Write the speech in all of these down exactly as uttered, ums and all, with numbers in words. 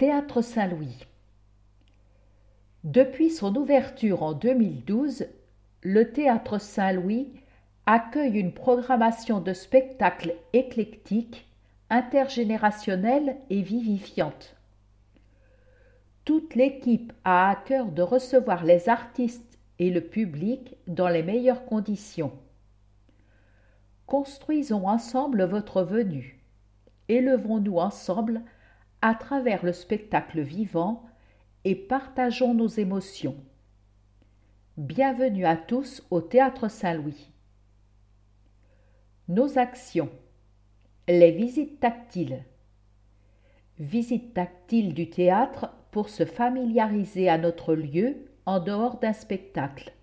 Théâtre Saint-Louis. Depuis son ouverture en deux mille douze, le Théâtre Saint-Louis accueille une programmation de spectacles éclectiques, intergénérationnelle et vivifiante. Toute l'équipe a à cœur de recevoir les artistes et le public dans les meilleures conditions. Construisons ensemble votre venue. Élevons-nous ensemble à travers le spectacle vivant et partageons nos émotions. Bienvenue à tous au Théâtre Saint-Louis. Nos actions. Les visites tactiles. Visite tactile du théâtre pour se familiariser à notre lieu en dehors d'un spectacle.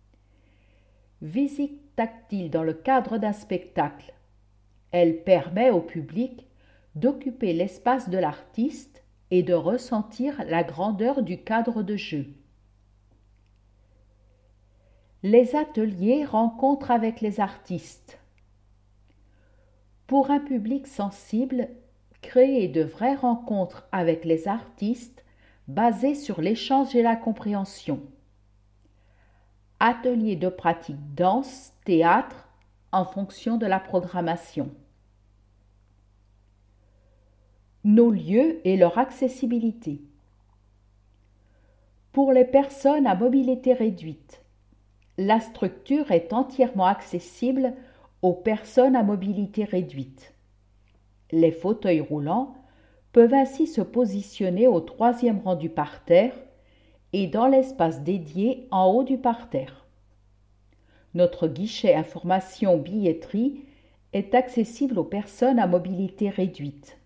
Visite tactile dans le cadre d'un spectacle. Elle permet au public d'occuper l'espace de l'artiste et de ressentir la grandeur du cadre de jeu. Les ateliers rencontres avec les artistes. Pour un public sensible, créer de vraies rencontres avec les artistes basées sur l'échange et la compréhension. Ateliers de pratique danse, théâtre, en fonction de la programmation. Nos lieux et leur accessibilité. Pour les personnes à mobilité réduite, la structure est entièrement accessible aux personnes à mobilité réduite. Les fauteuils roulants peuvent ainsi se positionner au troisième rang du parterre et dans l'espace dédié en haut du parterre. Notre guichet information billetterie est accessible aux personnes à mobilité réduite.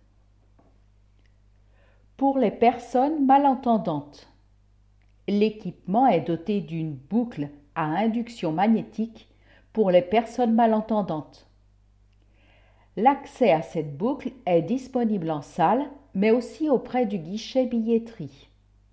Pour les personnes malentendantes, l'équipement est doté d'une boucle à induction magnétique pour les personnes malentendantes. L'accès à cette boucle est disponible en salle, mais aussi auprès du guichet billetterie.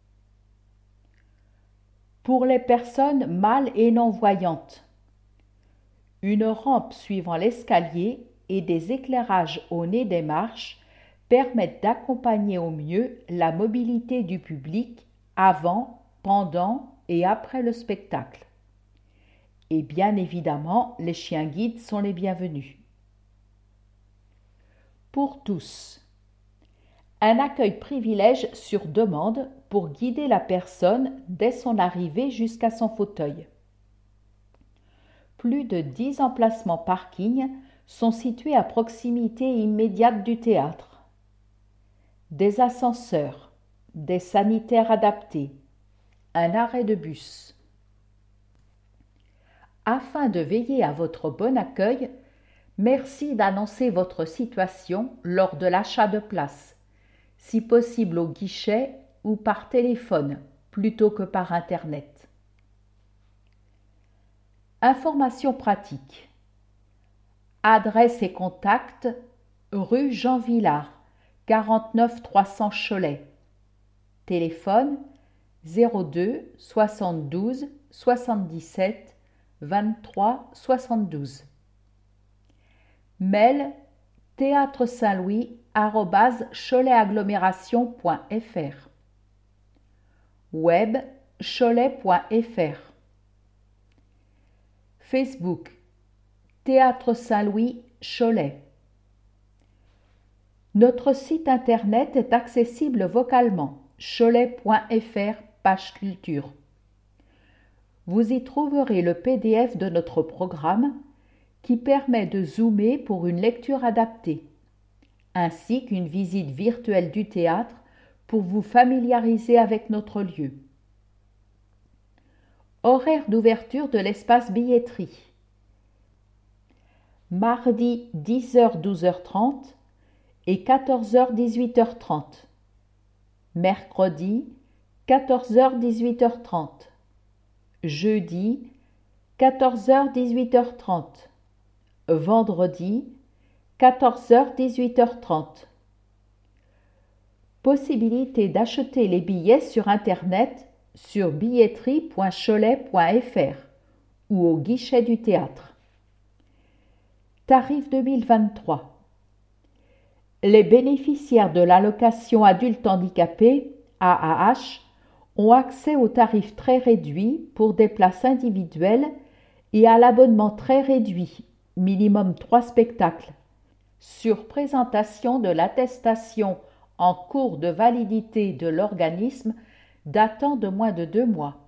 Pour les personnes mal et non-voyantes, une rampe suivant l'escalier et des éclairages au nez des marches permettent d'accompagner au mieux la mobilité du public avant, pendant et après le spectacle. Et bien évidemment, les chiens guides sont les bienvenus. Pour tous. Un accueil privilège sur demande pour guider la personne dès son arrivée jusqu'à son fauteuil. Plus de dix emplacements parking sont situés à proximité immédiate du théâtre. Des ascenseurs, des sanitaires adaptés, un arrêt de bus. Afin de veiller à votre bon accueil, merci d'annoncer votre situation lors de l'achat de place, si possible au guichet ou par téléphone plutôt que par Internet. Informations pratiques. Adresse et contact rue Jean Villard, quarante-neuf trois cents Cholet. Téléphone zéro deux soixante-douze soixante-dix-sept vingt-trois soixante-douze. Mail théâtre saint louis arobase cholet agglomération point f r. Web cholet point f r. Facebook Théâtre Saint-Louis Cholet. Notre site internet est accessible vocalement cholet point f r page culture. Vous y trouverez le P D F de notre programme qui permet de zoomer pour une lecture adaptée, ainsi qu'une visite virtuelle du théâtre pour vous familiariser avec notre lieu. Horaire d'ouverture de l'espace billetterie. Mardi dix heures douze heures trente et quatorze heures dix-huit heures trente. Mercredi quatorze heures dix-huit heures trente. Jeudi quatorze heures dix-huit heures trente. Vendredi quatorze heures dix-huit heures trente. Possibilité d'acheter les billets sur Internet sur billetterie point cholet point f r ou au guichet du théâtre. Tarif deux mille vingt-trois. Les bénéficiaires de l'allocation adulte handicapé, A A H, ont accès aux tarifs très réduits pour des places individuelles et à l'abonnement très réduit, minimum trois spectacles, sur présentation de l'attestation en cours de validité de l'organisme datant de moins de deux mois.